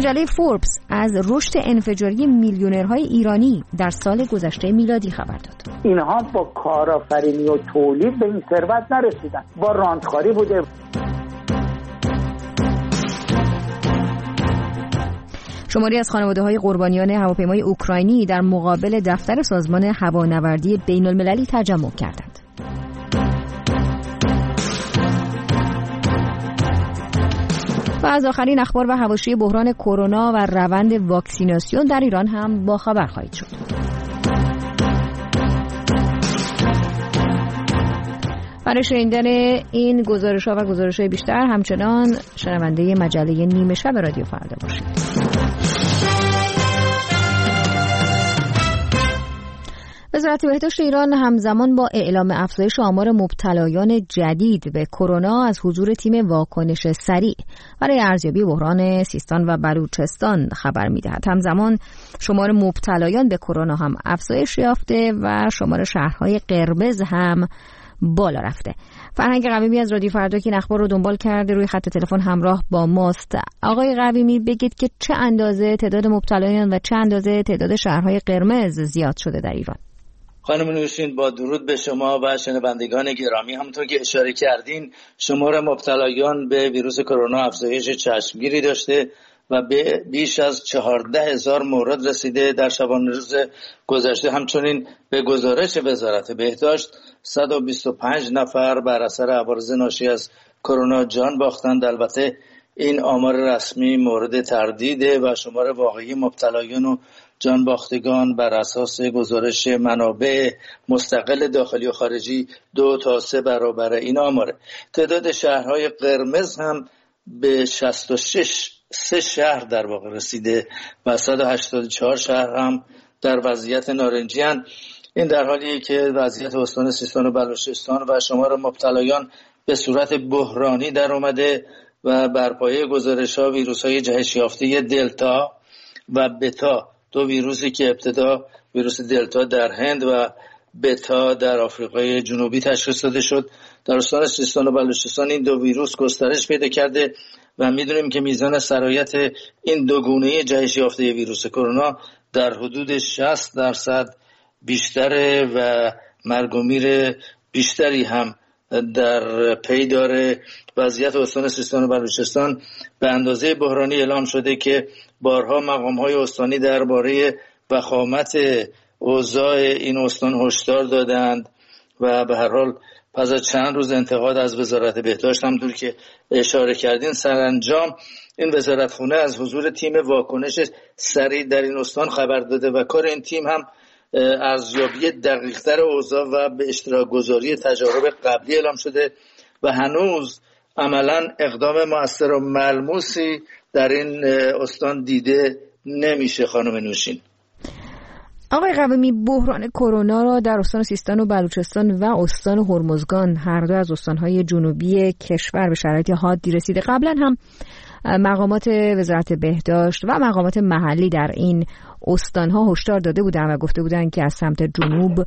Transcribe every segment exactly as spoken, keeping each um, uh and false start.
مجله فوربس از رشد انفجاری میلیونرهای ایرانی در سال گذشته میلادی خبر داد. اینها با کارآفرینی و تولید به این ثروت نرسیدن، با راندخاری بوده. شماری از خانواده‌های قربانیان هواپیمای اوکراینی در مقابل دفتر سازمان هوانوردی بین‌المللی تجمع کردند. و از آخرین اخبار و حواشی بحران کرونا و روند واکسیناسیون در ایران هم با خبر خواهید شد. برای شنیدن این گزارش‌ها و گزارش‌های بیشتر همچنان شنونده مجله نیمه شب رادیو فردا باشید. وزارت بهداشت ایران همزمان با اعلام افزایش آمار مبتلایان جدید به کرونا از حضور تیم واکنش سریع برای ارزیابی بحران سیستان و بلوچستان خبر می‌دهد. همزمان شمار مبتلایان به کرونا هم افزایش یافته و شمار شهرهای قرمز هم بالا رفته. فرهنگ قویمی از رادیو فردا که این اخبار رو دنبال کرده روی خط تلفن همراه با ماست. آقای قویمی، بگید که چه اندازه تعداد مبتلایان و چه اندازه تعداد شهرهای قرمز زیاد شده در ایران؟ خانم نوشین، با درود به شما و شنوندگان گرامی، همونطور که اشاره کردین شمار مبتلایان به ویروس کرونا افزایش چشمگیری داشته و به بیش از چهارده هزار مورد رسیده در شبانه روز گذشته. همچنین به گزارش وزارت بهداشت صد و بیست و پنج نفر بر اثر عوارض ناشی از کرونا جان باختند. البته این آمار رسمی مورد تردیده و شمار واقعی مبتلایان و جان باختگان بر اساس گزارش منابع مستقل داخلی و خارجی دو تا سه برابر این آماره. تعداد شهرهای قرمز هم به شصت و شش سه شهر در واقع رسیده و صد و هشتاد و چهار شهر هم در وضعیت نارنجی هستند. این در حالیه که وضعیت استان سیستان و بلوچستان و شمار مبتلایان به صورت بحرانی در اومده و بر پایه گزارش‌ها ویروس‌های جهش یافته دلتا و بتا، دو ویروسی که ابتدا ویروس دلتا در هند و بتا در آفریقای جنوبی تشخیص داده شد، در استان سیستان و بلوچستان این دو ویروس گسترش پیدا کرده و می‌دونیم که میزان سرایت این دو گونه جهش یافته ویروس کرونا در حدود شصت درصد بیشتره و مرگ و میر بیشتری هم در پی داره. وضعیت استان سیستان و بلوچستان به اندازه بحرانی اعلام شده که بارها مقام‌های استانی درباره وخامت اوضاع این استان هشدار دادند و به هر حال پس از چند روز انتقاد از وزارت بهداشت همونطور که اشاره کردین، سرانجام این وزارتخونه از حضور تیم واکنش سریع در این استان خبر داده و کار این تیم هم ارزیابی دقیق‌تر اوضاع و به اشتراک گذاری تجارب قبلی اعلام شده و هنوز عملاً اقدام مؤثر و ملموسی در این استان دیده نمیشه. خانم نوشین، آقای قویمی، بحران کرونا را در استان سیستان و بلوچستان و استان هرمزگان، هر دو از استان‌های جنوبی کشور، به شرایط حادی رسیده. قبلا هم مقامات وزارت بهداشت و مقامات محلی در این استان‌ها هشدار داده بودند و گفته بودند که از سمت جنوب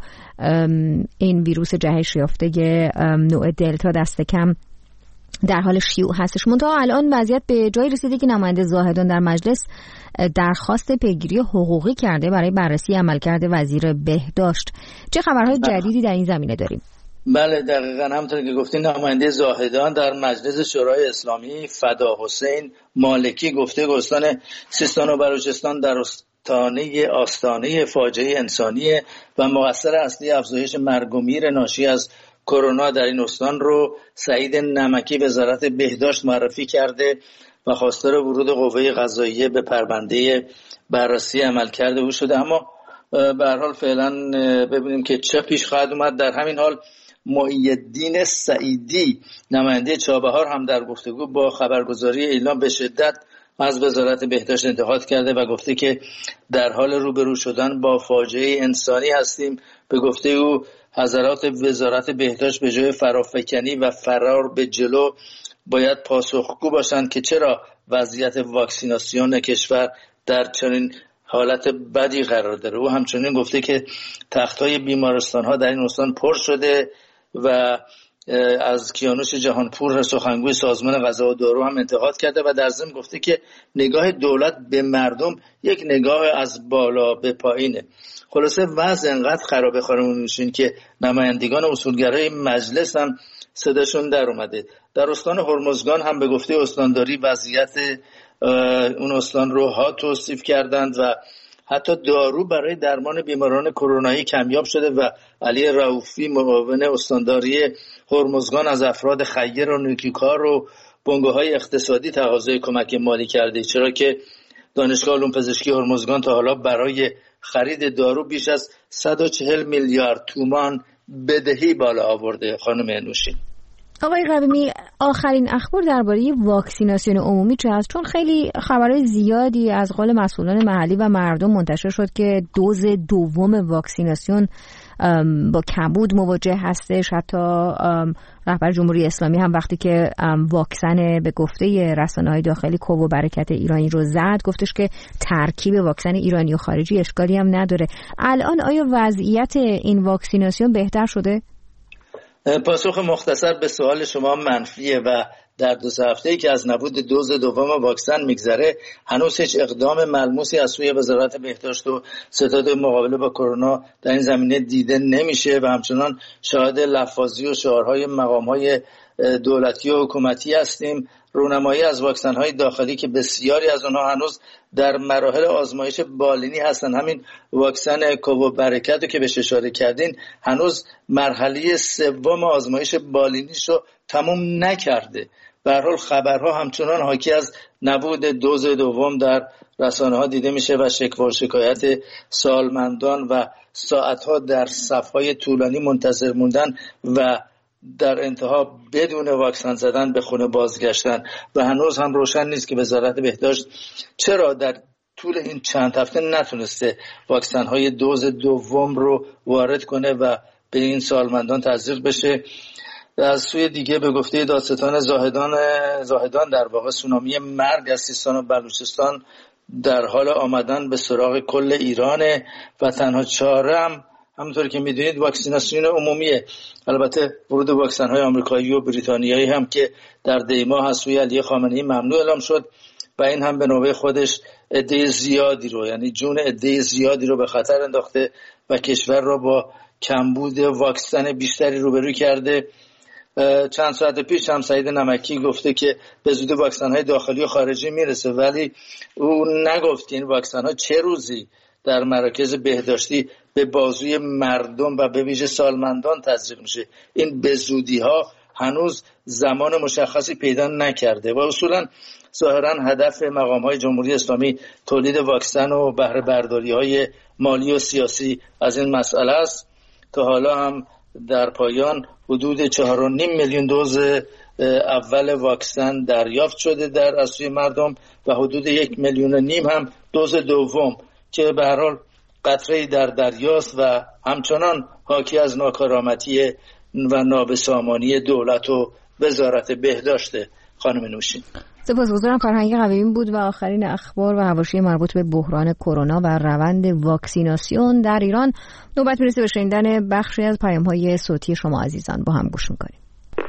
این ویروس جهش یافته نوع دلتا دست کم در حال شیوع هستش. منتها الان وضعیت به جایی رسیده که نماینده زاهدان در مجلس درخواست پیگیری حقوقی کرده برای بررسی عملکرد وزیر بهداشت. چه خبرهای جدیدی در این زمینه داریم؟ بله، دقیقاً همونطور که گفتین نماینده زاهدان در مجلس شورای اسلامی فدا حسین مالکی گفته که استان سیستان و بلوچستان در استانه آستانه فاجعه انسانی و مقصر اصلی افزایش مرگ و میر ناشی از کرونا در این استان رو سعید نمکی وزارت بهداشت معرفی کرده و خواستار ورود قوه قضاییه به پرونده بررسی عملکرد او شده. اما به هر حال فعلا ببینیم که چه پیش خواهد اومد. در همین حال معیدین سعیدی نماینده چابهار هم در گفتگو با خبرگزاری اعلام به شدت از وزارت بهداشت انتقاد کرده و گفته که در حال روبرو شدن با فاجعه انسانی هستیم. به گفته او حضرات وزارت بهداشت به جای فرافکنی و فرار به جلو باید پاسخگو باشند که چرا وضعیت واکسیناسیون کشور در چنین حالت بدی قرار داره. او همچنین گفته که تخت‌های بیمارستان‌ها در این استان پر شده و از کیانوش جهانپور سخنگوی سازمان غذا و دارو هم انتقاد کرده و در ضمن گفته که نگاه دولت به مردم یک نگاه از بالا به پایینه. خلاصه وضع انقدر خرابه خانم نوشین که نمایندگان اصولگرای مجلس هم صداشون در اومده. در استان هرمزگان هم به گفته استانداری وضعیت اون استان رو ها توصیف کردند و حتی دارو برای درمان بیماران کرونایی کمیاب شده و علی رؤوفی معاون استانداری هرمزگان از افراد خیر و نیکوکار و بنگاه‌های اقتصادی تقاضای کمک مالی کرده، چرا که دانشگاه علوم پزشکی هرمزگان تا حالا برای خرید دارو بیش از صد و چهل میلیارد تومان بدهی بالا آورده. خانم نوشین. آقای قویمی، آخرین اخبار درباره واکسیناسیون عمومی چه هست؟ چون خیلی خبرهای زیادی از قول مسئولان محلی و مردم منتشر شد که دوز دوم واکسیناسیون با کمبود مواجه هستش. حتی رهبر جمهوری اسلامی هم وقتی که واکسن به گفته رسانه‌های داخلی کوو برکت ایرانی رو زد، گفتش که ترکیب واکسن ایرانی و خارجی اشکالی هم نداره. الان آیا وضعیت این واکسیناسیون بهتر شده؟ پاسخ مختصر به سوال شما منفیه و در دو سه هفته‌ای که از نبود دوز دوم واکسن میگذره هنوز هیچ اقدام ملموسی از سوی وزارت بهداشت و ستاد مقابله با کرونا در این زمینه دیده نمیشه و همچنان شاهد لفاظی و شعارهای مقام‌های دولتی و حکومتی هستیم. رونمایی از واکسن‌های داخلی که بسیاری از آنها هنوز در مراحل آزمایش بالینی هستند، همین واکسن کوو برکت که بهش اشاره کردین هنوز مرحله سوم آزمایش بالینیشو تموم نکرده. به هر حال خبرها همچنان حاکی از نبود دوز دوم در رسانه‌ها دیده میشه و شکوه و شکایت سالمندان و ساعت‌ها در صف‌های طولانی منتظر موندن و در انتها بدون واکسن زدن به خونه بازگشتن و هنوز هم روشن نیست که وزارت بهداشت چرا در طول این چند هفته نتونسته واکسن های دوز دوم رو وارد کنه و به این سالمندان تزریق بشه. از سوی دیگه به گفته دادستان زاهدان زاهدان در واقع سونامی مرگ از سیستان و بلوچستان در حال آمدن به سراغ کل ایرانه و تنها چاره هم همونطور که میدونید واکسیناسیون عمومیه. البته ورود واکسن‌های آمریکایی و بریتانیایی هم که در دی ماه از سوی علی خامنه‌ای ممنوع اعلام شد و این هم به نوبه خودش عده زیادی رو یعنی جون عده زیادی رو به خطر انداخته و کشور را با کمبود واکسن بیشتری روبرو کرده. چند ساعت پیش هم سعید نمکی گفته که به زودی واکسن‌های داخلی و خارجی میرسه، ولی او نگفت که این واکسن‌ها چه روزی در مراکز بهداشتی به بازوی مردم و به ویژه سالمندان تزریق میشه. این به زودی ها هنوز زمان مشخصی پیدا نکرده و اصولا ظاهرا هدف مقام های جمهوری اسلامی تولید واکسن و بهره برداری های مالی و سیاسی از این مسئله است. تا حالا هم در پایان حدود چهار و نیم میلیون دوز اول واکسن دریافت شده در از سوی مردم و حدود یک میلیون و نیم هم دوز دوم که به هر حال قطره‌ای در دریاست و همچنان حاکی از ناکارآمدی و نابسامانی دولت و وزارت بهداشت. خانم نوشین. سپاسگزارم. فرهنگ قویمی بود و آخرین اخبار و حواشی مربوط به بحران کرونا و روند واکسیناسیون در ایران. نوبت میرسه به شنیدن بخشی از پیام‌های صوتی شما عزیزان. با هم گوش می‌کنیم.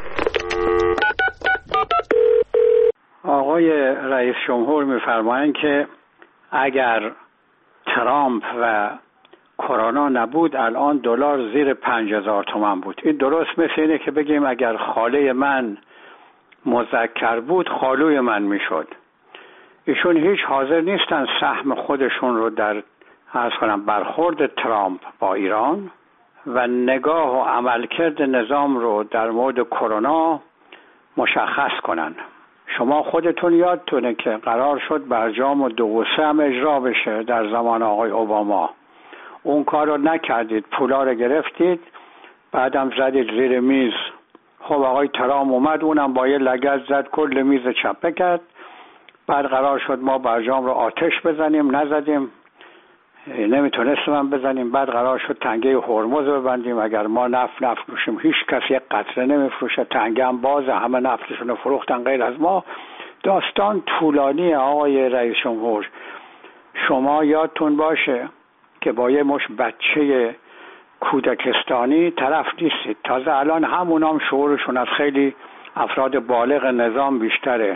آقای رئیس جمهور می‌فرمایند که اگر ترامپ و کرونا نبود الان دلار زیر پنج هزار تومان بود. این درست مثل اینه که بگیم اگر خاله من مذکر بود خالوی من میشد. ایشون هیچ حاضر نیستن سهم خودشون رو در عرض کنم برخورد ترامپ با ایران و نگاه و عملکرد نظام رو در مورد کرونا مشخص کنن. شما خودتون یادتونه که قرار شد برجام و دو و سه هم اجرا بشه در زمان آقای اوباما. اون کار رو نکردید، پولا رو گرفتید، بعدم زدید زیر میز. خب آقای ترامپ اومد، اونم با یه لگد زد کل میز چپه کرد. بعد قرار شد ما برجام رو آتش بزنیم، نزدیم، نمیتونستیم هم بزنیم. بعد قرار شد تنگه هرمز رو ببندیم، اگر ما نفت نفروشیم هیچ کسی یک قطره نمیفروشه، تنگه هم بازه، همه نفتشون رو فروختن غیر از ما. داستان طولانی. آقای رئیس جمهور شما یادتون باشه که با یه مش بچه کودکستانی طرف نیستید. تازه الان همون هم شعورشون از خیلی افراد بالغ نظام بیشتره.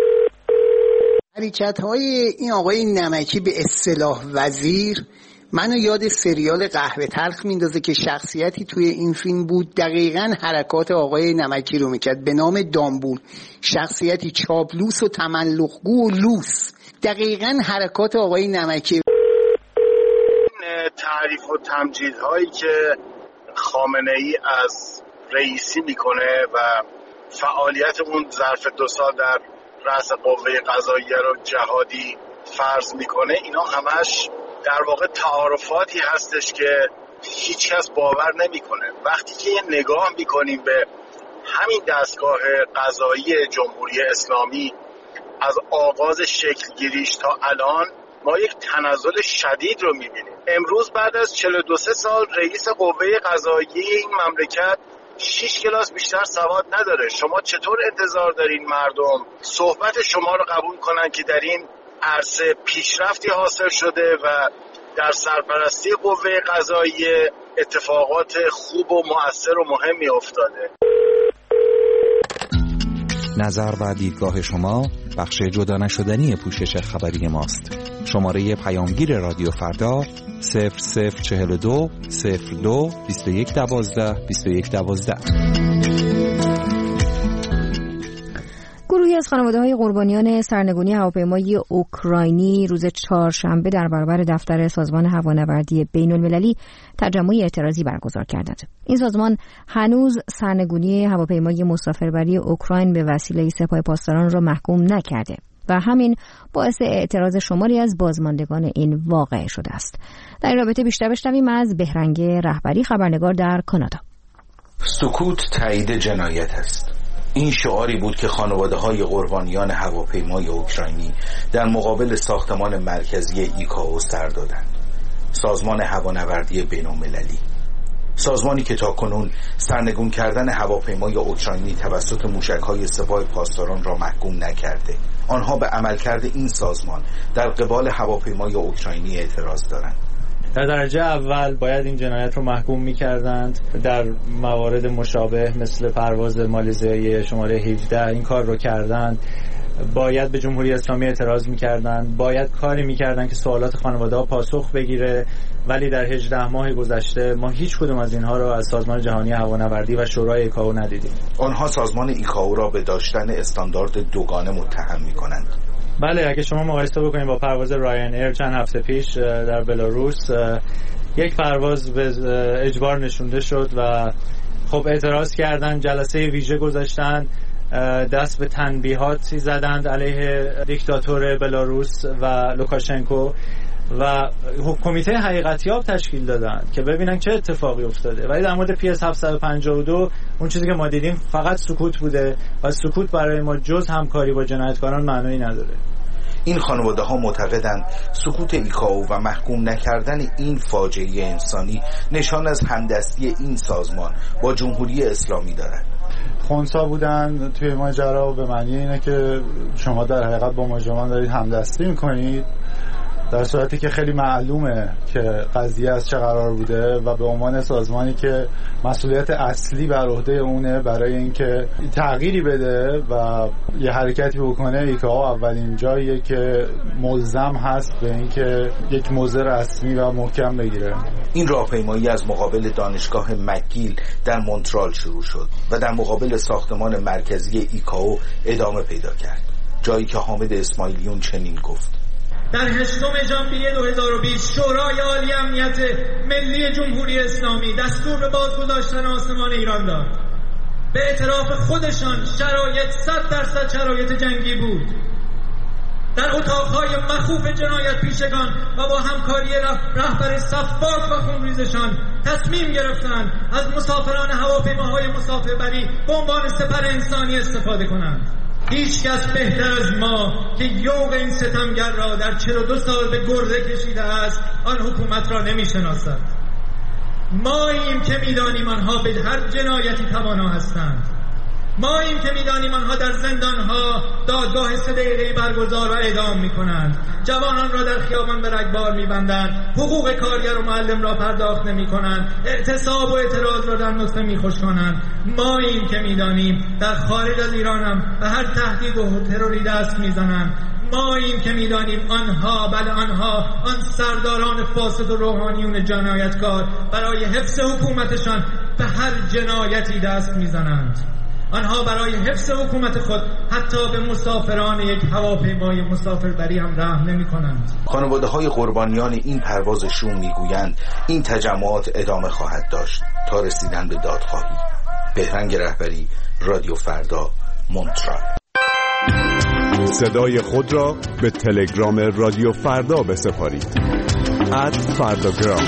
حرکت‌های این آقای نمکی به اصطلاح وزیر منو یاد سریال قهوه تلخ میندازه که شخصیتی توی این فیلم بود دقیقاً حرکات آقای نمکی رو میکرد به نام دامبول، شخصیتی چاپلوس و تملقگو و لوس، دقیقاً حرکات آقای نمکی. تعریف و تمجیدهایی که خامنه‌ای از رئیسی میکنه و فعالیت اون ظرف دو سال در رأس قوه قضاییه رو جهادی فرض میکنه، اینا همش در واقع تعارفاتی هستش که هیچ کس باور نمیکنه. وقتی که یه نگاه میکنیم به همین دستگاه قضایی جمهوری اسلامی از آغاز شکل گیریش تا الان، ما یک تنزل شدید رو میبینیم. امروز بعد از چهل و دو سال رئیس قوه قضاییه این مملکت شش کلاس بیشتر سواد نداره. شما چطور انتظار دارین مردم صحبت شما رو قبول کنن که در این عرصه پیشرفتی حاصل شده و در سرپرستی قوه قضاییه اتفاقات خوب و مؤثر و مهمی افتاده؟ نظر و دیدگاه شما بخش جدا نشدنی پوشش خبری ماست. شماره پیامگیر رادیو فردا صفر صفر چهل و دو صفر دو بیست و یک دوازده بیست و یک دوازده. گروهی از خانواده‌های قربانیان سرنگونی هواپیمای اوکراینی روز چهارشنبه در برابر دفتر سازمان هوانوردی بین‌المللی تجمع اعتراضی برگزار کردند. این سازمان هنوز سرنگونی هواپیمای مسافربری اوکراین به وسیله سپاه پاسداران را محکوم نکرده و همین باعث اعتراض شماری از بازماندگان این واقعه شده است. در این رابطه بیشتر بشنویم از بهرنگ رهبری، خبرنگار در کانادا. سکوت تایید جنایت است. این شعاری بود که خانواده‌های قربانیان هواپیمای اوکراینی در مقابل ساختمان مرکزی ایکائو سر دادند. سازمان هوانوردی بین‌المللی، سازمانی که تاکنون سرنگون کردن هواپیمای اوکراینی توسط موشک‌های سپاه پاسداران را محکوم نکرده. آنها به عملکرد این سازمان در قبال هواپیمای اوکراینی اعتراض دارند. در درجه اول باید این جنایت رو محکوم می‌کردند. در موارد مشابه مثل پرواز مالزیایی شماره هجده این کار رو کردند. باید به جمهوری اسلامی اعتراض می‌کردند. باید کاری می‌کردند که سوالات خانواده‌ها پاسخ بگیره، ولی در هجده ماه گذشته ما هیچ کدوم از اینها رو از سازمان جهانی هوانوردی و شورای ایکائو ندیدیم. آنها سازمان ایکائو را به داشتن استاندارد دوگانه متهم می‌کنند. بله، اگه شما مقایسه بکنید با پرواز راین ایر چند هفته پیش در بلاروس، یک پرواز به اجبار نشونده شد و خب اعتراض کردن، جلسه ویژه گذاشتن، دست به تنبیهاتی زدند علیه دیکتاتور بلاروس و لوکاشنکو و کمیته حقیقتیاب تشکیل دادن که ببینن چه اتفاقی افتاده. ولی در مورد پی اس هفتصد و پنجاه و دو اون چیزی که ما دیدیم فقط سکوت بوده و سکوت برای ما جز همکاری با جنایتکاران معنی نداره. این خانواده ها معتقدند سکوت ایکائو و محکوم نکردن این فاجعه انسانی نشان از همدستی این سازمان با جمهوری اسلامی دارد. خونسا بودن توی ماجرا به معنی اینه که شما در حقیقت با مجرمان دارید همدستی میکنید، در صورتی که خیلی معلومه که قضیه از چه قرار بوده و به عنوان سازمانی که مسئولیت اصلی بر عهده اونه برای اینکه تغییری بده و یه حرکتی بکنه، ایکائو اولین جاییه که ملزم هست به اینکه یک موضع رسمی و محکم بگیره. این راهپیمایی از مقابل دانشگاه مکگیل در مونترال شروع شد و در مقابل ساختمان مرکزی ایکائو ادامه پیدا کرد، جایی که حامد اسماعیلیون چنین گفت: در هشتم ژانویه دو هزار و بیست شورای عالی امنیت ملی جمهوری اسلامی دستور به بازگذاشتن آسمان ایران داد. به اعتراف خودشان شرایط صد درصد شرایط جنگی بود. در اتاقهای مخوف جنایت پیشگان و با همکاری رهبر صفاک و خونریزشان تصمیم گرفتند از مسافران هواپیماهای مسافربری به عنوان سپر انسانی استفاده کنند. هیچ کس بهتر از ما که یوغ این ستمگر را در چهل و دو سال به گرده کشیده است آن حکومت را نمی شناسد. ماییم که می دانیم آنها به هر جنایتی توانا هستند. ماییم که می‌دانیم آنها در زندان‌ها دادگاه سه دقیقه‌ای برگزار و اعدام می‌کنند، جوانان را در خیابان به رگبار می‌بندند، حقوق کارگر و معلم را پرداخت نمی‌کنند، اعتصاب و اعتراض را در نطفه می‌خشکانند. ماییم که می‌دانیم در خارج از ایران هم به هر تهدید و تروری دست می‌زنند. ماییم که می‌دانیم آنها بله آنها آن سرداران فاسد و روحانیون جنایتکار برای حفظ حکومتشان به هر جنایتی دست می‌زنند. آنها برای حفظ حکومت خود حتی به مسافران یک هواپیمای مسافربری هم رحم نمی‌کنند. خانواده‌های قربانیان این پرواز شوم میگویند این تجمعات ادامه خواهد داشت تا رسیدن به دادخواهی. بهرنگ رهبری، رادیو فردا، مونترال. صدای خود را به تلگرام رادیو فردا بسپارید. ات فرداگرام.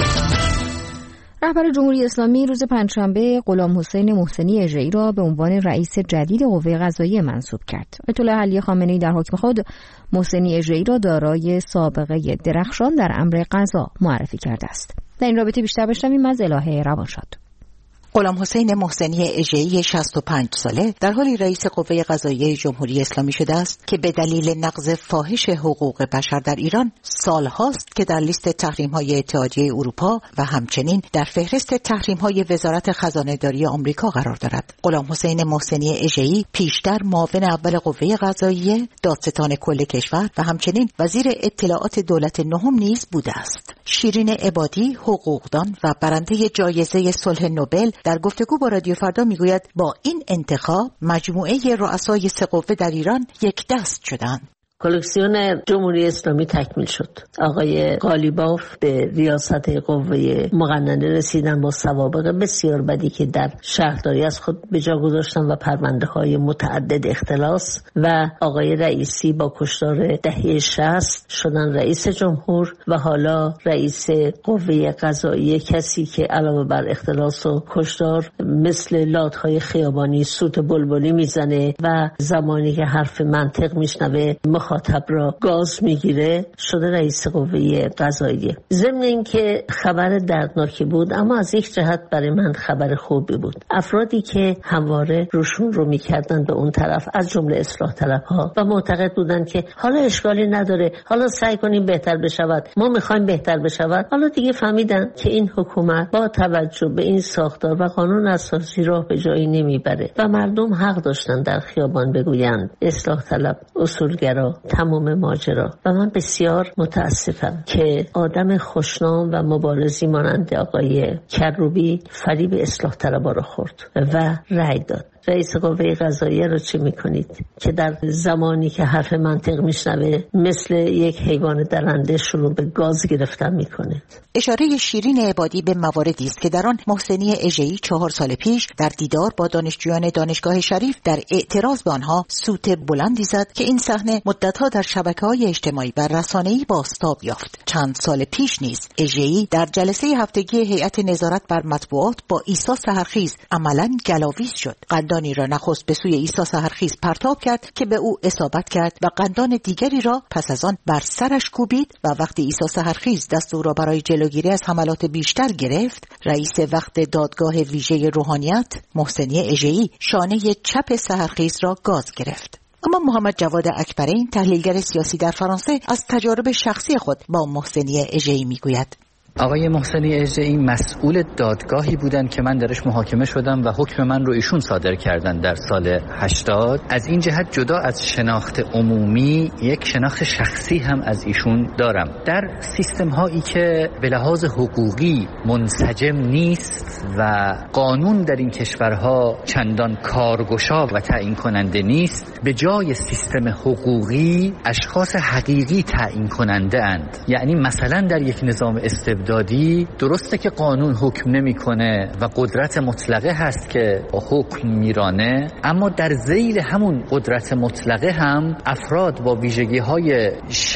رهبر جمهوری اسلامی روز پنجشنبه غلام حسین محسنی اژه‌ای را به عنوان رئیس جدید قوه قضاییه منصوب کرد. آیت الله علی خامنه‌ای در حکم خود محسنی اژه‌ای را دارای سابقه درخشان در امر قضا معرفی کرده است. در این رابطه بیشتر بشنویم از الهه روانشاد. غلام حسین محسنی اژه‌ای شصت و پنج ساله در حالی رئیس قوه قضاییه جمهوری اسلامی شده است که به دلیل نقض فاحش حقوق بشر در ایران سالهاست که در لیست تحریم‌های اتحادیه اروپا و همچنین در فهرست تحریم‌های وزارت خزانه‌داری آمریکا قرار دارد. غلام حسین محسنی اژه‌ای پیشتر معاون اول قوه قضاییه، دادستان کل کشور و همچنین وزیر اطلاعات دولت نهم نیز بوده است. شیرین عبادی، حقوقدان و برنده جایزه صلح نوبل در گفتگو با رادیو فردا میگوید با این انتخاب مجموعه رؤسای سه قوه در ایران یک دست شدند. کلکسیون جمهوری اسلامی تکمیل شد. آقای قالیباف به ریاست قوه مقننه رسیدن با سوابق بسیار بدی که در شهرداری از خود به جا گذاشتن و پرونده های متعدد اختلاس، و آقای رئیسی با کشتار دهه شصت شدن رئیس جمهور و حالا رئیس قوه قضاییه، کسی که علاوه بر اختلاس و کشتار مثل لاتهای خیابانی سوت بلبلی میزنه و زمانی که حرف منطق میشنوه مخاطب را گاز میگیره شده رئیس قوه قضاییه. ضمن اینکه خبر دردناکی بود، اما از یک جهت برای من خبر خوبی بود. افرادی که همواره روشون رو میکردن به اون طرف، از جمله اصلاح طلبها، و معتقد بودن که حالا اشکالی نداره، حالا سعی کنیم بهتر بشود، ما میخوایم بهتر بشود، حالا دیگه فهمیدن که این حکومت با توجه به این ساختار و قانون اساسی راه به جایی نمیبره و مردم حق داشتن در خیابان بگویند اصلاح طلب، اصولگرا، تمام ماجرا. و من بسیار متاسفم که آدم خوشنام و مبارزی مانند آقای کروبی فریب اصلاح طلبها را خورد و رأی داد. رئیس قوه قضاییه رو چه میکنید که در زمانی که حرف منطق میشنوه مثل یک حیوان درنده شروع به گاز گرفتن میکنه؟ اشاره شیرین عبادی به مواردی است که در آن محسنی اژه‌ای چهار سال پیش در دیدار با دانشجویان دانشگاه شریف در اعتراض به آنها سوت بلندی زد که این صحنه مدتها در شبکه‌های اجتماعی و رسانه‌ای بازتاب یافت. چند سال پیش نیز اژه‌ای در جلسه هفتگی هیئت نظارت بر مطبوعات با عیسی سحرخیز عملاً گلاویز شد. قندانی را نخست به سوی عیسی سحرخیز پرتاب کرد که به او اصابت کرد و قندان دیگری را پس از آن بر سرش کوبید و وقتی عیسی سحرخیز دست او را برای جلوگیری از حملات بیشتر گرفت، رئیس وقت دادگاه ویژه روحانیت محسنی اژه‌ای شانه چپ سحرخیز را گاز گرفت. اما محمد جواد اکبرین، تحلیلگر سیاسی در فرانسه، از تجارب شخصی خود با محسنی اژه‌ای میگوید. آقای محسنی اژه‌ای مسئول دادگاهی بودن که من درش محاکمه شدم و حکم من رو ایشون صادر کردن در سال هشتاد. از این جهت جدا از شناخت عمومی یک شناخت شخصی هم از ایشون دارم. در سیستم هایی که به لحاظ حقوقی منسجم نیست و قانون در این کشورها چندان کارگشا و تعیین کننده نیست، به جای سیستم حقوقی اشخاص حقیقی تعیین کننده اند. یعنی مثلا در یک نظام استبدادی دادی درسته که قانون حکم نمیکنه و قدرت مطلقه هست که با حکم میرانه، اما در ذیل همون قدرت مطلقه هم افراد با ویژگی‌های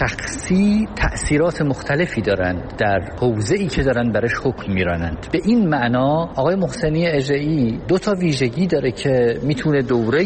شخصی تأثیرات مختلفی دارند در حوزه‌ای که دارن برش حکم میرانند. به این معنا آقای محسنی اژه‌ای دو تا ویژگی داره که میتونه دوره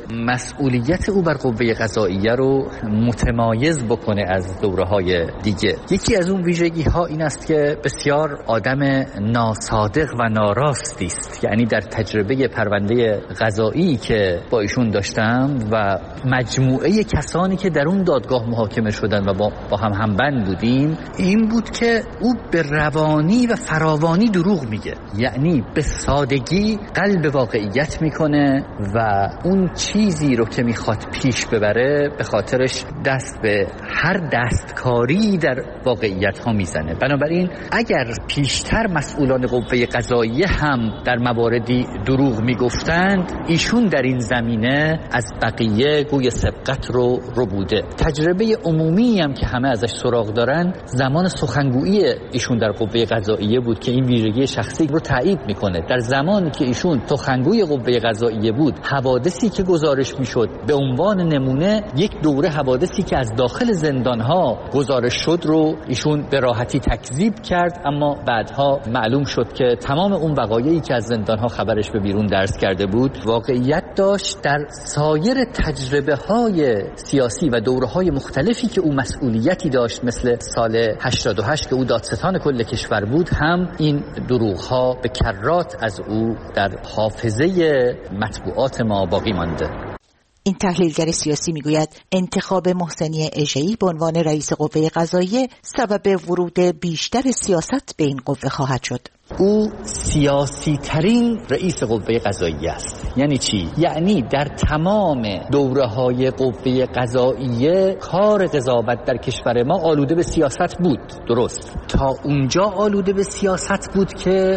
مسئولیت او بر قوه قضاییه رو متمایز بکنه از دوره‌های دیگه. یکی از اون ویژگی‌ها این است که واقع بسیار آدم ناصادق و ناراستی است. یعنی در تجربه پرونده قضایی که با ایشون داشتم و مجموعه کسانی که در اون دادگاه محاکمه شدن و با, با هم همبند بودیم، این بود که او به روانی و فراوانی دروغ میگه. یعنی به سادگی قلب واقعیت میکنه و اون چیزی رو که میخواد پیش ببره به خاطرش دست به هر دستکاری در واقعیت ها میزنه. بنابراین اگر پیشتر مسئولان قوه قضاییه هم در مواردی دروغ میگفتند، ایشون در این زمینه از بقیه گوی سبقت رو رو بوده. تجربه عمومی هم که همه ازش سراغ دارن زمان سخنگویی ایشون در قوه قضاییه بود که این ویژگی شخصی رو تایید میکنه. در زمانی که ایشون سخنگوی قوه قضاییه بود، حوادثی که گزارش میشد به عنوان نمونه یک دوره حوادثی که از داخل زندانها گزارش شد رو ایشون به راحتی تکذیب کرد، اما بعدها معلوم شد که تمام اون وقایعی که از زندانها خبرش به بیرون درس کرده بود واقعیت داشت. در سایر تجربه های سیاسی و دوره های مختلفی که او مسئولیتی داشت، مثل سال هشتاد و هشت که او دادستان کل کشور بود، هم این دروغ ها به کرات از او در حافظه مطبوعات ما باقی مانده. این تحلیلگر سیاسی میگوید انتخاب محسنی اژه‌ای به عنوان رئیس قوه قضاییه سبب ورود بیشتر سیاست به این قوه خواهد شد. او سیاسی ترین رئیس قوه قضاییه است. یعنی چی؟ یعنی در تمام دوره های قوه قضاییه کار قضاوت در کشور ما آلوده به سیاست بود. درست، تا اونجا آلوده به سیاست بود که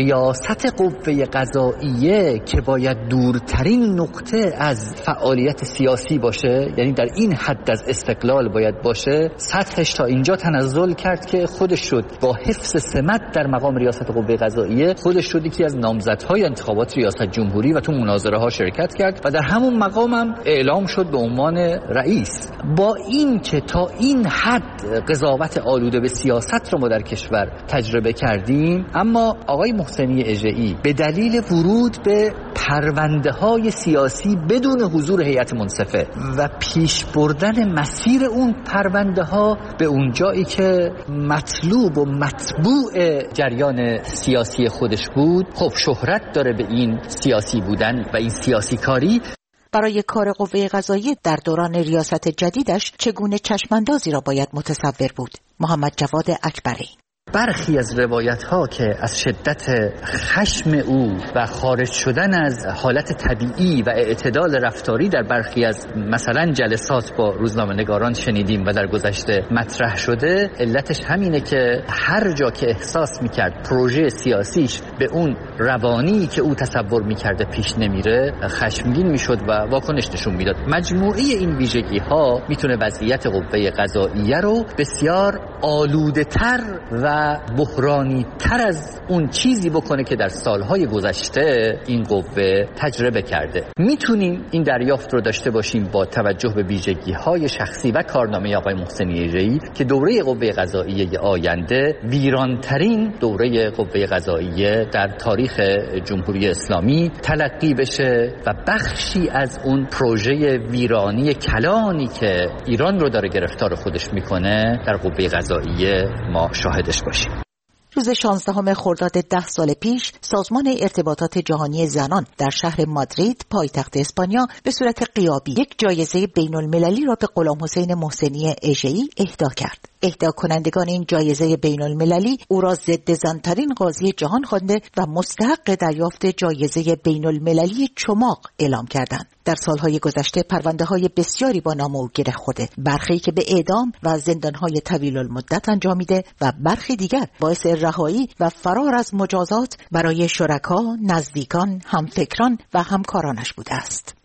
ریاست قوه قضاییه که باید دورترین نقطه از فعالیت سیاسی باشه، یعنی در این حد از استقلال باید باشه، سطحش تا اینجا تنزل کرد که خودش شد با حفظ سمت در مقام ریاست قوه قضاییه، خودش شد یکی از نامزدهای انتخابات ریاست جمهوری و تو مناظره ها شرکت کرد و در همون مقام هم اعلام شد به عنوان رئیس. با این که تا این حد قضاوت آلوده به سیاست رو ما در کشور تجربه کردیم، اما آقای محسنی اژه‌ای به دلیل ورود به پرونده های سیاسی بدون حضور هیئت منصفه و پیش بردن مسیر اون پرونده ها به اون جایی که مطلوب و مطبوع جریان سیاسی خودش بود، خب شهرت داره به این سیاسی بودن و این سیاسی کاری. برای کار قوه قضاییه در دوران ریاست جدیدش چگونه چشماندازی را باید متصور بود؟ محمد جواد اکبری. برخی از روایت ها که از شدت خشم او و خارج شدن از حالت طبیعی و اعتدال رفتاری در برخی از مثلا جلسات با روزنامه‌نگاران شنیدیم و در گذشته مطرح شده، علتش همینه که هر جا که احساس میکرد پروژه سیاسیش به اون روانی که او تصور میکرده پیش نمیره، خشمگین میشد و واکنش نشون میداد. مجموعه این ویژگی ها میتونه وضعیت قوه قضاییه رو بسیار آلوده تر و بحرانی تر از اون چیزی بکنه که در سالهای گذشته این قوه تجربه کرده. میتونیم این دریافت رو داشته باشیم با توجه به ویژگی‌های شخصی و کارنامه آقای محسنی اژه‌ای که دوره قوه قضاییه آینده ویرانترین دوره قوه قضاییه در تاریخ جمهوری اسلامی تلقی بشه و بخشی از اون پروژه ویرانی کلانی که ایران رو داره گرفتار خودش میکنه در قوه قضاییه ما شاهدش باشیم. روز شانزدهم خرداد ده سال پیش سازمان ارتباطات جهانی زنان در شهر مادرید پایتخت اسپانیا به صورت غیابی یک جایزه بین المللی را به غلام حسین محسنی اژه‌ای اهدا کرد. اهدا کنندگان این جایزه بین المللی او را ضد زن‌ترین قاضی جهان خوانده و مستحق دریافت جایزه بین المللی چماق اعلام کردند. در سالهای گذشته پرونده‌های بسیاری با نام او گره خورده، برخی که به اعدام و زندان‌های طویل المدت انجامیده و برخی دیگر باعث رهایی و فرار از مجازات برای شرکا، نزدیکان، همفکران و همکارانش بوده است.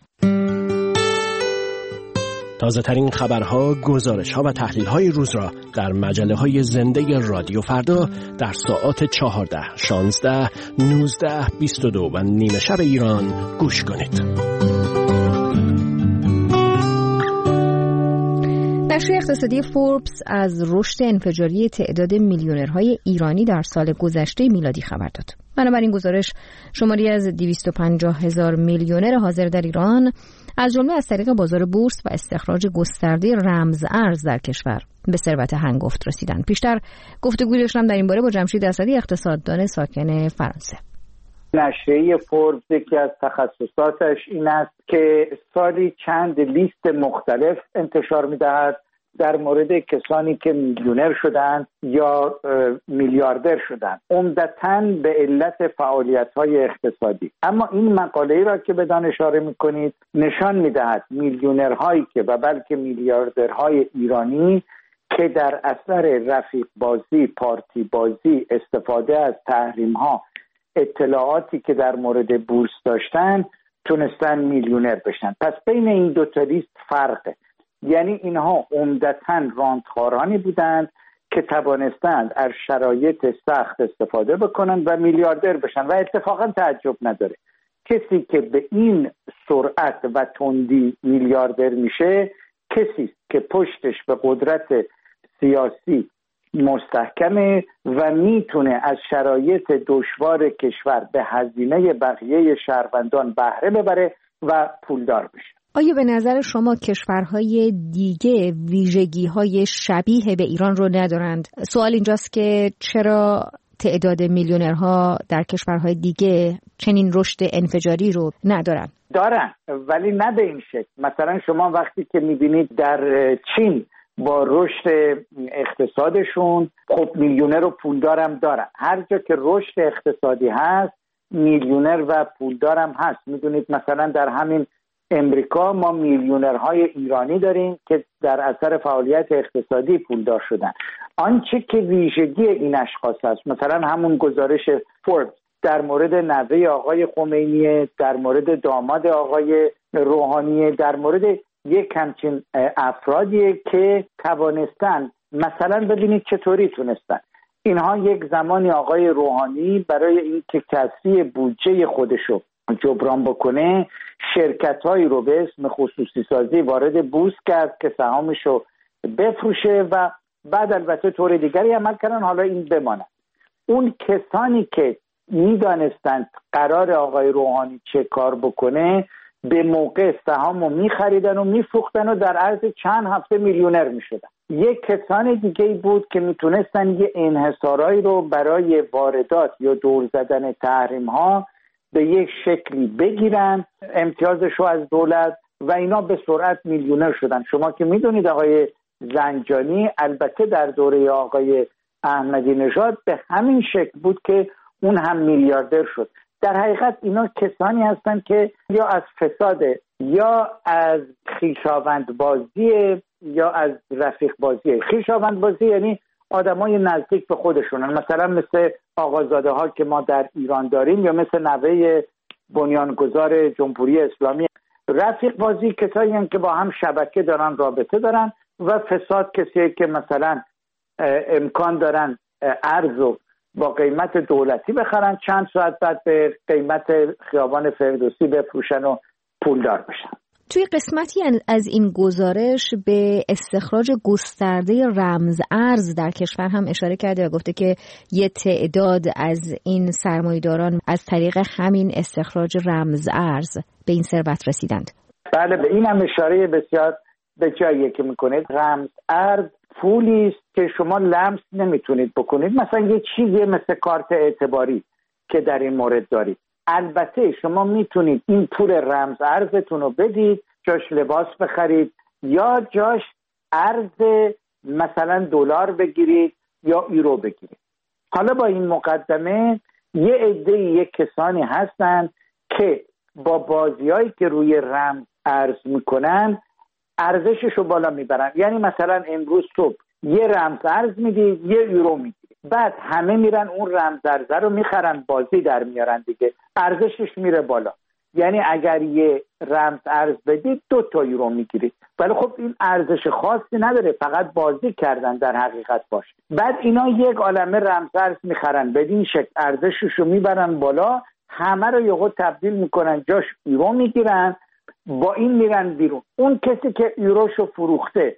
تازه ترین خبرها، گزارش‌ها و تحلیل‌های روز را در مجله‌های زنده رادیو فردا در ساعات چهارده، شانزده، نوزده، بیست و دو و نیمه شب ایران گوش کنید. در نشریه اقتصادی فوربس از رشد انفجاری تعداد میلیونرهای ایرانی در سال گذشته میلادی خبر داد. بنابراین گزارش شماری از دویست و پنجاه هزار میلیونر حاضر در ایران از جمله از طریق بازار بورس و استخراج گسترده رمز ارز در کشور به ثروت هنگفت رسیدند. پیشتر گفتگوی داشتم در این باره با جمشید اسدی، اقتصاددان ساکن فرانسه. نشریه فوربس یکی از تخصصاتش این است که سالی چند لیست مختلف انتشار می‌دهد در مورد کسانی که میلیونر شدند یا میلیاردر شدند، عمدتاً به علت فعالیت‌های اقتصادی. اما این مقاله‌ای را که بدان اشاره می‌کنید نشان می‌دهد میلیونرهایی که و بلکه میلیاردرهای ایرانی که در اثر رفیق بازی، پارتی بازی، استفاده از تحریم‌ها، اطلاعاتی که در مورد بورس داشتن تونستن میلیونر بشن. پس بین این دو تا لیست فرقه. یعنی اینها عمدتاً راندخوارانی بودند که توانستند از شرایط سخت استفاده بکنند و میلیاردر بشن و اتفاقا تعجب نداره. کسی که به این سرعت و تندی میلیاردر میشه کسی که پشتش به قدرت سیاسی مستحکمه و میتونه از شرایط دشوار کشور به هزینه بقیه شهروندان بهره ببره و پولدار بشه. آیا به نظر شما کشورهای دیگه ویژگی‌های شبیه به ایران رو ندارند؟ سوال اینجاست که چرا تعداد میلیونرها در کشورهای دیگه چنین رشد انفجاری رو ندارن؟ دارن، ولی نه به این شکل. مثلا شما وقتی که میبینید در چین با رشد اقتصادشون خب میلیونر و پولدارم دارن. هر جا که رشد اقتصادی هست میلیونر و پولدارم هست. میدونید مثلا در همین امریکا ما میلیونرهای ایرانی داریم که در اثر فعالیت اقتصادی پولدار شدن. آنچه که ویژگی این اشخاص هست، مثلا همون گزارش فوربس در مورد نوه آقای خمینی، در مورد داماد آقای روحانی، در مورد یک همچین افرادیه که توانستن، مثلا ببینید چطوری تونستن. اینها یک زمانی آقای روحانی برای این که کسری بودجه خودشو جبران بکنه شرکت‌هایی رو به اسم خصوصی سازی وارد بورس کرد که سهامشو بفروشه و بعد البته طور دیگری عمل کردن. حالا این بماند. اون کسانی که میدانستند قرار آقای روحانی چه کار بکنه به موقع سهامو میخریدن و میفروختن و در عرض چند هفته میلیونر میشدن. یک کسان دیگه بود که میتونستن یه انحصارایی رو برای واردات یا دور زدن تحریم ها به یک شکلی بگیرن، امتیازش رو از دولت، و اینا به سرعت میلیونر شدن. شما که میدونید آقای زنجانی البته در دوره آقای احمدی نژاد به همین شکل بود که اون هم میلیاردر شد. در حقیقت اینا کسانی هستن که یا از فساد یا از خویشاوند بازی یا از رفیق بازی. خویشاوند بازی یعنی آدمای نزدیک به خودشونن، مثلا مثل آقازاده ها که ما در ایران داریم یا مثل نوه بنیانگذار جمهوری اسلامی. رفیق بازی کسایی هستن که با هم شبکه دارن، رابطه دارن، و فساد کسایی که مثلا امکان دارن ارزو با قیمت دولتی بخرن، چند ساعت بعد به قیمت خیابان فردوسی بفروشن و پولدار بشن. توی قسمتی از این گزارش به استخراج گسترده رمز ارز در کشور هم اشاره کرده و گفته که یه تعداد از این سرمایه‌داران از طریق همین استخراج رمز ارز به این ثروت رسیدند. بله، به این هم اشاره بسیار به جاییه که میکنید. رمز ارز پولی است که شما لمس نمیتونید بکنید، مثلا یه چیزی مثل کارت اعتباری که در این مورد دارید. البته شما میتونید این پول رمز ارزتون رو بدید، جاش لباس بخرید یا جاش ارز مثلا دلار بگیرید یا یورو بگیرید. حالا با این مقدمه یه عده یک کسانی هستن که با بازیایی که روی رمز ارز میکنن ارزشش رو بالا میبرن. یعنی مثلا امروز صبح یه رمز ارز میدید، یه یورو میدید، بعد همه میرن اون رمز ارز رو میخرن، بازی در میارن دیگه، ارزشش میره بالا. یعنی اگر یه رمز ارز بدید دو تا یورو میگیرید، ولی خب این ارزش خاصی نداره، فقط بازی کردن در حقیقت باشه. بعد اینا یک عالمه رمز ارز میخرن، بدین شکل ارزشش رو میبرن بالا، همه رو یهو تبدیل میکنن، جاش یورو میگیرن، با این میرن بیرون. اون کسی که یوروشو فروخته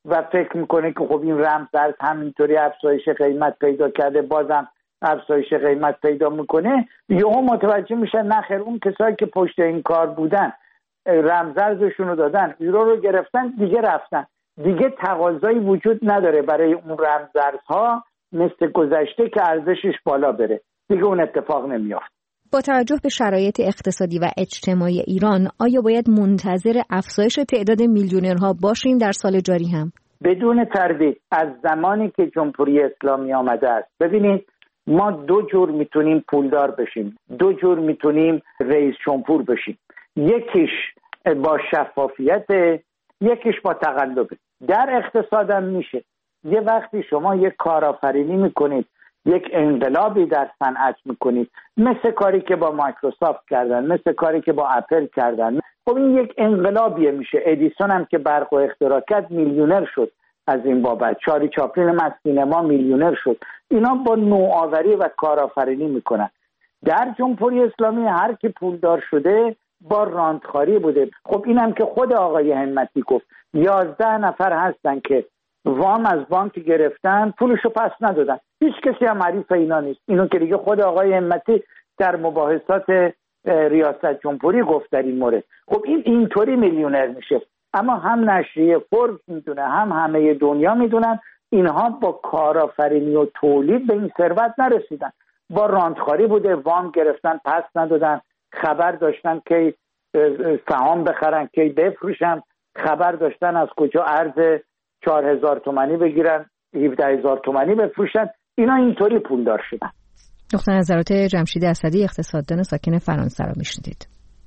و فکر میکنه که خب این رمزارز همینطوری افزایش قیمت پیدا کرده، بازم افزایش قیمت پیدا میکنه، یهو متوجه میشه نخیر اون کسایی که پشت این کار بودن رمزارزشون رو دادن، یورو رو گرفتن، دیگه رفتن، دیگه تقاضایی وجود نداره برای اون رمزارزها مثل گذشته که ارزشش بالا بره، دیگه اون اتفاق نمیافت. با توجه به شرایط اقتصادی و اجتماعی ایران آیا باید منتظر افزایش تعداد میلیونرها باشیم در سال جاری هم؟ بدون تردید از زمانی که جمهوری اسلامی آمده است، ببینید ما دو جور میتونیم پولدار بشیم، دو جور میتونیم رئیس جمهور بشیم، یکیش با شفافیت، یکیش با تقلب. در اقتصادم میشه یه وقتی شما یک کارآفرینی میکنید، یک انقلابی در صنعت میکنید، مثل کاری که با مایکروسافت کردن، مثل کاری که با اپل کردن، خب این یک انقلابیه میشه. ادیسون هم که برق و اختراع کرد میلیونر شد از این بابت، چارلی چاپلین هم از سینما میلیونر شد. اینا با نوآوری و کارآفرینی میکنن. در جمهوری اسلامی هر کی پولدار شده با راندخاری بوده. خب اینم که خود آقای همتی گفت یازده نفر هستن که وام از بانک گرفتن پولشو پس ندادن، هیچ کسی هم معروف اینا نیست. اینو که دیگه خود آقای همتی در مباحثات ریاست جمهوری گفت در این مورد. خب این اینطوری میلیونر میشه. اما هم نشریه فوربس میدونه، هم همه دنیا میدونن اینها با کارآفرینی و تولید به این ثروت نرسیدن، با راندخاری بوده، وام گرفتن پس ندادن، خبر داشتن که سهام بخرن که بفروشن، خبر داشتن از کجا ارز چهار هزار تومانی بگیرن هفده هزار تومانی بفروشن. اینا اینطوری پولدار شدن. نقطه نظرات جمشید اسدی اقتصاددان ساکن فرانسه را میشنیدید.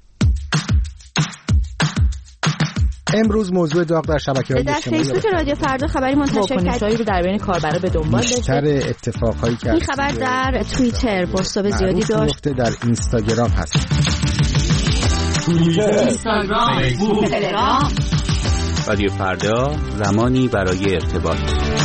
امروز موضوع داغ در شبکه‌های اجتماعی در فیسبوک رادیو فردا خبری منتشر کرد رو در بین کاربرا به دنبال داشته. بیشتر اتفاقایی که این خبر در توییتر بازتاب زیادی داشت، در اینستاگرام هست. توییتر، اینستاگرام، فیسبوک، تلگرام. رادیو فردا، زمانی برای ارتباط.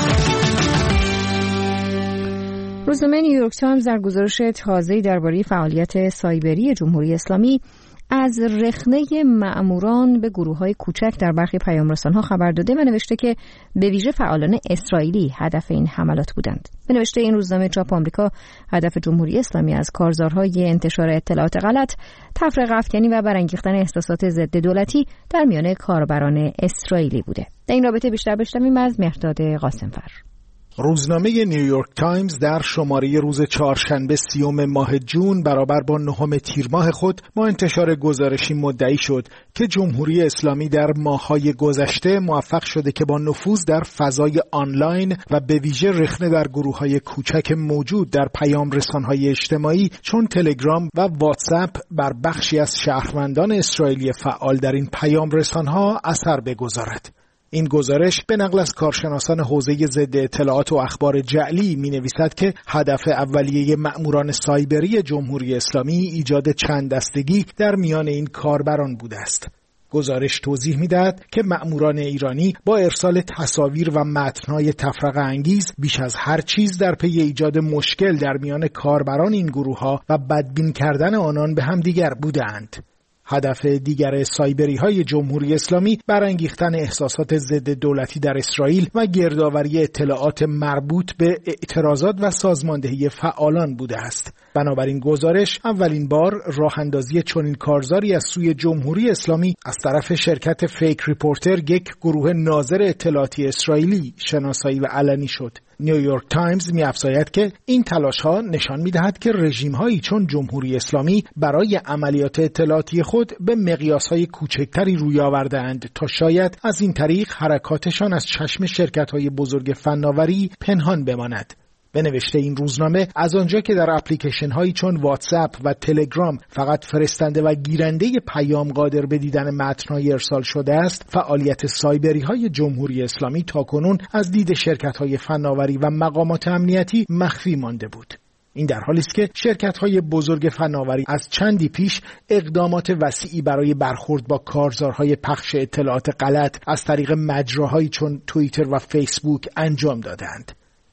روزنامه نیویورک تایمز در گزارش تازه‌ای درباره فعالیت سایبری جمهوری اسلامی از رخنه مأموران به گروه‌های کوچک در برخی پیام‌رسان‌ها خبر داده و نوشته که به ویژه فعالان اسرائیلی هدف این حملات بودند. به نوشته این روزنامه چاپ آمریکا هدف جمهوری اسلامی از کارزارهای انتشار اطلاعات غلط، تفرقه افکنی و برانگیختن احساسات ضد دولتی در میان کاربران اسرائیلی بوده. در این رابطه بیشتر بشنویم از مهرداد قاسمفر. روزنامه نیویورک تایمز در شماره روز چهارشنبه سیوم ماه جون برابر با نهم تیر ماه خود با انتشار گزارشی مدعی شد که جمهوری اسلامی در ماه‌های گذشته موفق شده که با نفوذ در فضای آنلاین و به ویژه رخنه در گروه‌های کوچک موجود در پیام رسان‌های اجتماعی چون تلگرام و واتساپ بر بخشی از شهروندان اسرائیلی فعال در این پیام رسان‌ها اثر بگذارد. این گزارش به نقل از کارشناسان حوزه ضد اطلاعات و اخبار جعلی می‌نویسد که هدف اولیه مأموران سایبری جمهوری اسلامی ایجاد چند دستگی در میان این کاربران بوده است. گزارش توضیح می‌دهد که مأموران ایرانی با ارسال تصاویر و متن‌های تفرقه انگیز بیش از هر چیز در پی ایجاد مشکل در میان کاربران این گروه‌ها و بدبین کردن آنان به همدیگر بودند. هدف دیگر سایبری های جمهوری اسلامی برانگیختن احساسات ضد دولتی در اسرائیل و گردآوری اطلاعات مربوط به اعتراضات و سازماندهی فعالان بوده است. بنابراین گزارش اولین بار راه اندازی چنین کارزاری از سوی جمهوری اسلامی از طرف شرکت فیک ریپورتر، یک گروه ناظر اطلاعاتی اسرائیلی، شناسایی و علنی شد. نیویورک تایمز می‌افزاید که این تلاش‌ها نشان می‌دهد که رژیم‌هایی چون جمهوری اسلامی برای عملیات اطلاعاتی خود به مقیاس‌های کوچکتری روی آورده‌اند تا شاید از این طریق حرکاتشان از چشم شرکت‌های بزرگ فناوری پنهان بماند. به نوشته این روزنامه از آنجا که در اپلیکیشن هایی چون واتساپ و تلگرام فقط فرستنده و گیرنده پیام قادر به دیدن متن‌های ارسال شده است، فعالیت سایبری های جمهوری اسلامی تاکنون از دید شرکت های فناوری و مقامات امنیتی مخفی مانده بود. این در حالی است که شرکت‌های بزرگ فناوری از چندی پیش اقدامات وسیعی برای برخورد با کارزارهای پخش اطلاعات غلط از طریق مجراهایی چون توییتر و فیسبوک انجام دادند.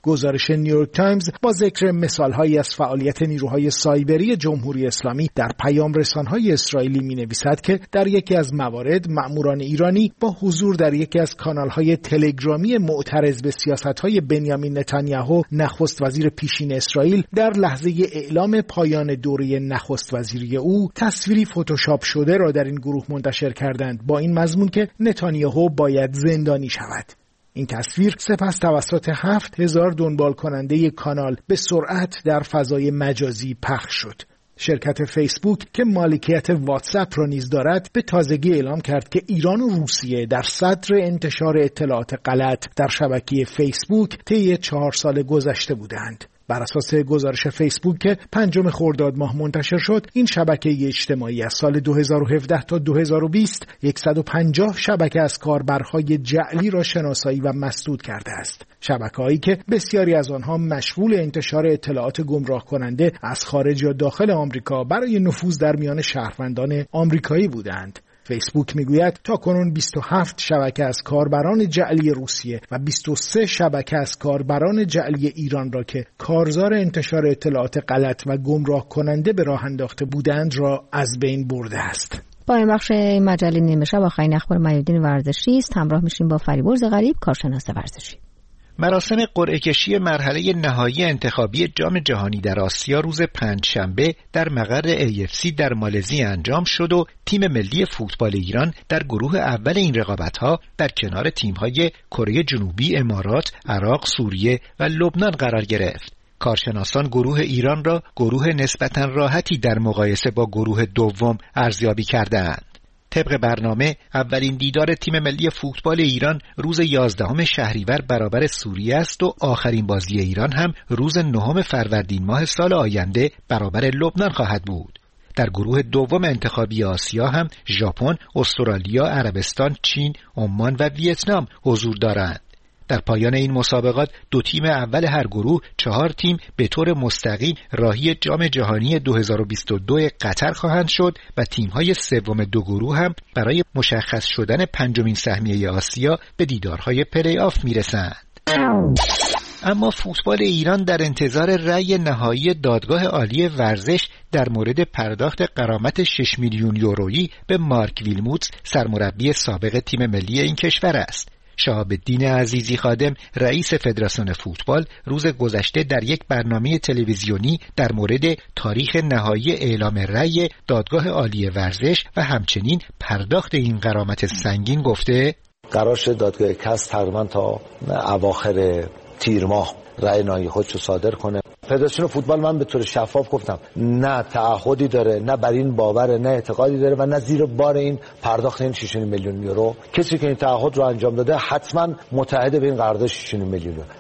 گزارش نیویورک تایمز با ذکر مثال‌هایی از فعالیت نیروهای سایبری جمهوری اسلامی در پیام رسان‌های اسرائیلی می‌نویسد که در یکی از موارد مأموران ایرانی با حضور در یکی از کانال‌های تلگرامی معترض به سیاست‌های بنیامین نتانیاهو نخست وزیر پیشین اسرائیل در لحظه اعلام پایان دوره نخست وزیری او تصویری فتوشاپ شده را در این گروه منتشر کردند با این مضمون که نتانیاهو باید زندانی شود. این تصویر سپس توسط هفت هزار دنبال کننده کانال به سرعت در فضای مجازی پخش شد. شرکت فیسبوک که مالکیت واتساپ را نیز دارد به تازگی اعلام کرد که ایران و روسیه در صدر انتشار اطلاعات غلط در شبکه فیسبوک طی چهار سال گذشته بودند. بر اساس گزارش فیسبوک که پنجم خرداد ماه منتشر شد، این شبکه اجتماعی از سال دو هزار و هفده تا دو هزار و بیست صد و پنجاه شبکه از کاربرهای جعلی را شناسایی و مسدود کرده است. شبکه‌هایی که بسیاری از آنها مشغول انتشار اطلاعات گمراه کننده از خارج یا داخل آمریکا برای نفوذ در میان شهروندان آمریکایی بودند. فیسبوک میگوید تا کنون بیست و هفت شبکه از کاربران جعلی روسیه و بیست و سه شبکه از کاربران جعلی ایران را که کارزار انتشار اطلاعات غلط و گمراه کننده به راه انداخته بودند را از بین برده است. با این بخش مجله نیمه شب آخرین اخبار میادین ورزشی است. همراه میشیم با فریبرز غریب، کارشناس ورزشی. مراسم قرعه کشی مرحله نهایی انتخابی جام جهانی در آسیا روز پنجشنبه در مقر ای اف سی در مالزی انجام شد و تیم ملی فوتبال ایران در گروه اول این رقابت‌ها در کنار تیم‌های کره جنوبی، امارات، عراق، سوریه و لبنان قرار گرفت. کارشناسان گروه ایران را گروه نسبتاً راحتی در مقایسه با گروه دوم ارزیابی کردند. طبق برنامه اولین دیدار تیم ملی فوتبال ایران روز یازدهم شهریور برابر سوریه است و آخرین بازی ایران هم روز نهم فروردین ماه سال آینده برابر لبنان خواهد بود. در گروه دوم انتخابی آسیا هم ژاپن، استرالیا، عربستان، چین، عمان و ویتنام حضور دارند. در پایان این مسابقات دو تیم اول هر گروه چهار تیم به طور مستقیم راهی جام جهانی دو هزار و بیست و دو قطر خواهند شد و تیم‌های سوم دو گروه هم برای مشخص شدن پنجمین سهمیه آسیا به دیدارهای پلی آف میرسند. اما فوتبال ایران در انتظار رأی نهایی دادگاه عالی ورزش در مورد پرداخت غرامت شش میلیون یورویی به مارک ویلموتس سرمربی سابق تیم ملی این کشور است. شهاب الدین عزیزی خادم رئیس فدراسیون فوتبال روز گذشته در یک برنامه تلویزیونی در مورد تاریخ نهایی اعلام رأی دادگاه عالی ورزش و همچنین پرداخت این غرامت سنگین گفته قرار شد دادگاه کاس تقریبا تا اواخر تیر ماه رأی نهایی خودش رو صادر کنه. فدراسیون فوتبال من به طور شفاف گفتم نه تعهدی داره، نه بر این باوره، نه اعتقادی داره و نه زیر بار این پرداخت این شش میلیون یورو. کسی که این تعهد رو انجام داده حتما متحد به این قرارداد شش میلیون یورو.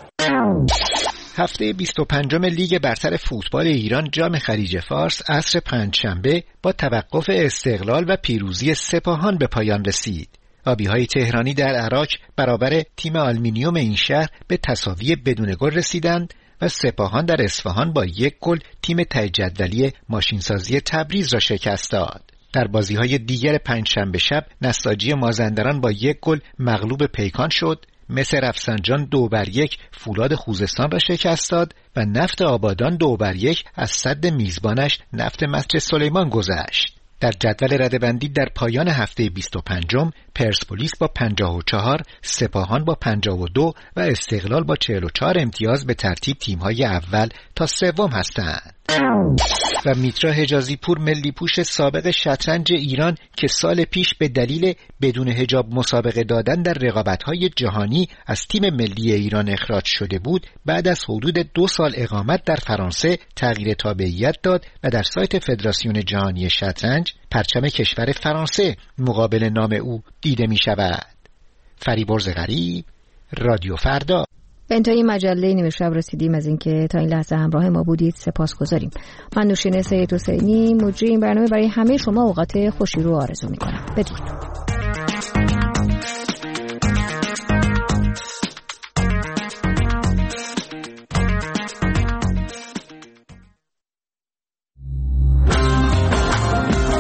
هفته بیست و پنجم لیگ برتر فوتبال ایران جام خلیج فارس عصر پنجشنبه با توقف استقلال و پیروزی سپاهان به پایان رسید. آبی‌های تهرانی در عراق برابر تیم آلومینیوم این شهر به تساوی بدون گل رسیدند و سپاهان در اصفهان با یک گل تیم ته جدولی ماشینسازی تبریز را شکست داد. در بازی‌های دیگر پنجشنبه شب نساجی مازندران با یک گل مغلوب پیکان شد، مس رفسنجان دو بر یک فولاد خوزستان را شکست داد و نفت آبادان دو بر یک از سد میزبانش نفت مسجد سلیمان گذشت. در جدول رده‌بندی در پایان هفته بیست و پنجم پرسپولیس با پنجاه و چهار، سپاهان با پنجاه و دو و استقلال با چهل و چهار امتیاز به ترتیب تیم‌های اول تا سوم هستند. و میترا حجازی پور ملی پوش سابق شطرنج ایران که سال پیش به دلیل بدون حجاب مسابقه دادن در رقابت‌های جهانی از تیم ملی ایران اخراج شده بود، بعد از حدود دو سال اقامت در فرانسه تغییر تابعیت داد و در سایت فدراسیون جهانی شطرنج پرچم کشور فرانسه مقابل نام او دیده می شود. فریبرز غریب، رادیو فردا. به انتهای مجله نیمه شب رسیدیم. از اینکه تا این لحظه همراه ما بودید سپاسگزاریم. من نوشین سید حسینی مجری این برنامه برای همه شما اوقات خوشی رو آرزو می‌کنم. بدرود.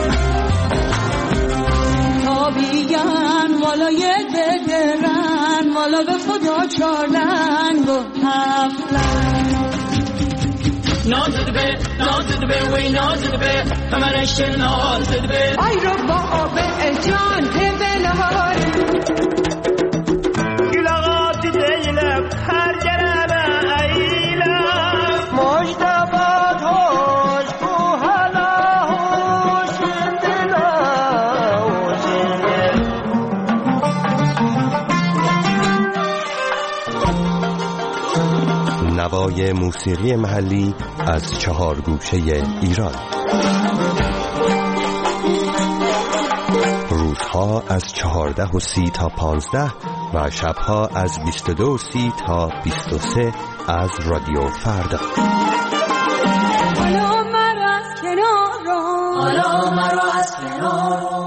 والای دگران والا به خدا چارلنگ و هفلنگ نازد به نازد به وی نازد به همرش نازد به ای رو با آب جان بلار گلاغات دیلم هر جرم ایلم مجدبات هوش کو حالا هوش دلا نوای موسیقی محلی از چهار گوشه ایران. روزها از چهارده و سی تا پانزده و شبها از بیست و دو و سی تا بیست و سه از رادیو فردا. حالا مرا از کنار حالا مرا از کنار